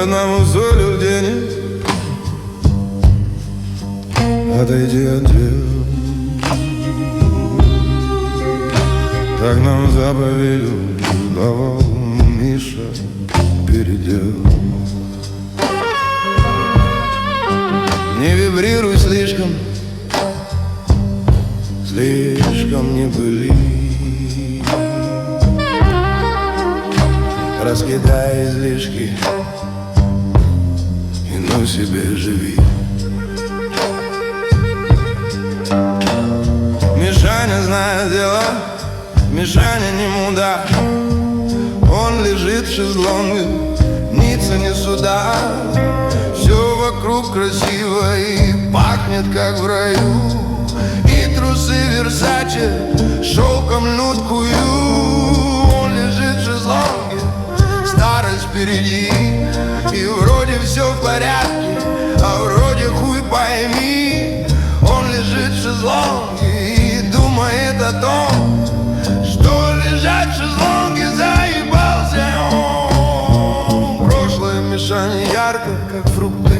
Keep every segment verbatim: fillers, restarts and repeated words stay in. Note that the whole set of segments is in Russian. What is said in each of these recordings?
одному солю в день. Отойди от дел, так нам заповедь давал Миша Передел. Не вибрируй слишком, слишком не были. Раскидай излишки и ну себе живи. Мишаня знает дела, Мишаня не мудак. Он лежит в шезлонге, ницца не суда. Все вокруг красиво и пахнет как в раю. И трусы Версаче шелком льнут хую. Он лежит в шезлонге, старость впереди. И вроде все в порядке, а вроде хуй пойми. Он лежит в шезлонге и думает о том, что лежать в шезлонге заебался он. Прошлое Мишаня ярко, как фрукты.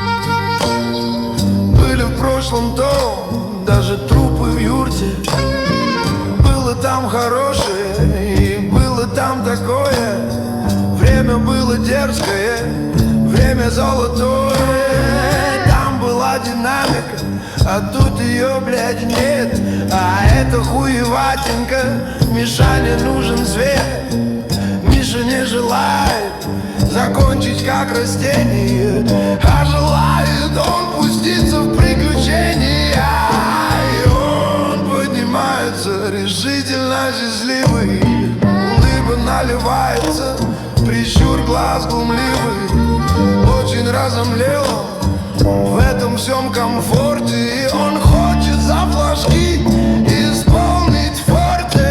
Были в прошлом то, даже трупы в юрте. Было там хорошее и было там такое. Время было дерзкое, время золотое. Там была динамика, а тут ее, блядь, нет. А это хуеватенько, Мишане нужен свет. Миша не желает закончить как растение, а желает он пуститься в приключения. И он поднимается решительно счастливый. Улыбка наливается, прищур глаз глумливый. Очень разомлел в этом всем комфорте. И он хочет за флажки исполнить форте.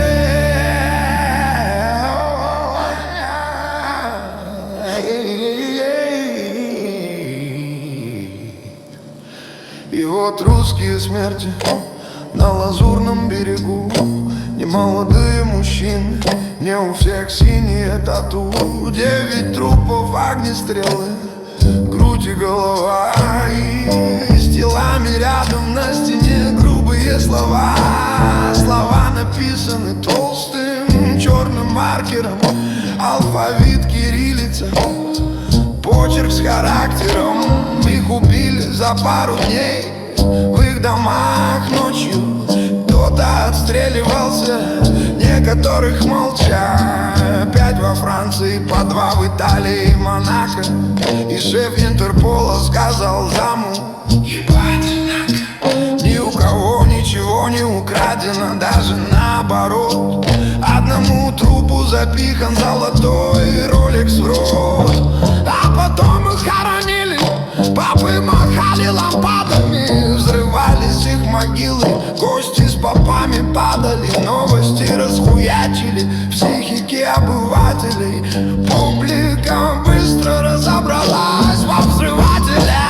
И вот русские смерти на лазурном берегу. Немолодые мужчины, не у всех синие тату. Девять трупов, огнестрелы, грудь и голова. И с телами рядом на стене грубые слова. Слова написаны толстым черным маркером. Алфавит кириллица, почерк с характером. Их убили за пару дней в их домах ночью. Кто-то отстреливался, некоторых молча. Пять во Франции, по два в Италии и Монако. И шеф Интерпола сказал заму: ебать, ни у кого ничего не украдено, даже наоборот. Одному трупу запихан золотой ролекс в рот. А потом их хоронили, папы махали лампадами. Взрывались их могилы, гости с попами падали. Новости расхуячили психики обывателей. Публика быстро разобралась во взрывателях.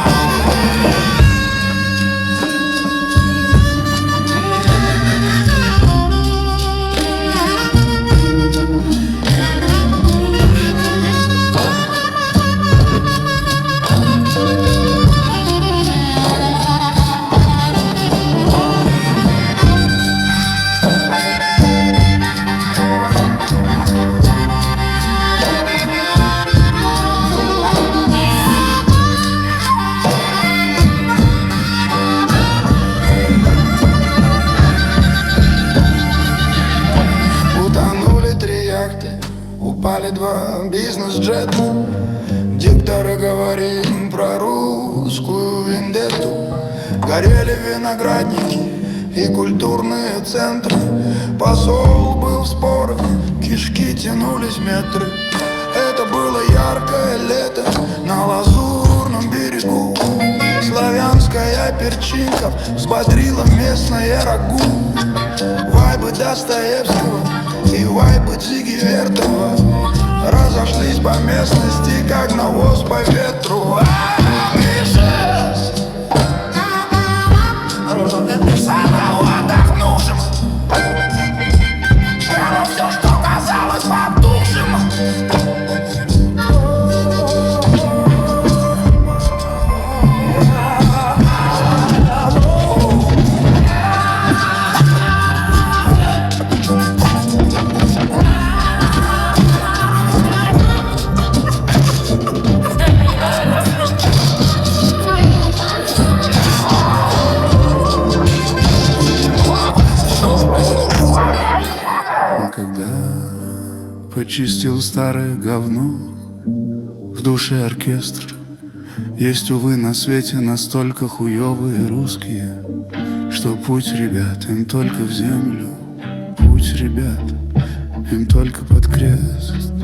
Упали два бизнес-джета. Дикторы говорим про русскую вендетту. Горели виноградники и культурные центры. Посол был в спорах, кишки тянулись метры. Это было яркое лето на лазурном берегу. Славянская перчинка взбодрила местное рагу. Вайбы Достоевского и вайбы Дзиги Вертова разошлись по местности, как навоз по ветру. Отдохнувшим все, что казалось потухшим. почистил старое говно. В душе оркестр. Есть, увы, на свете настолько хуёвые русские, что путь ребят им только в землю. Путь ребят им только под крест.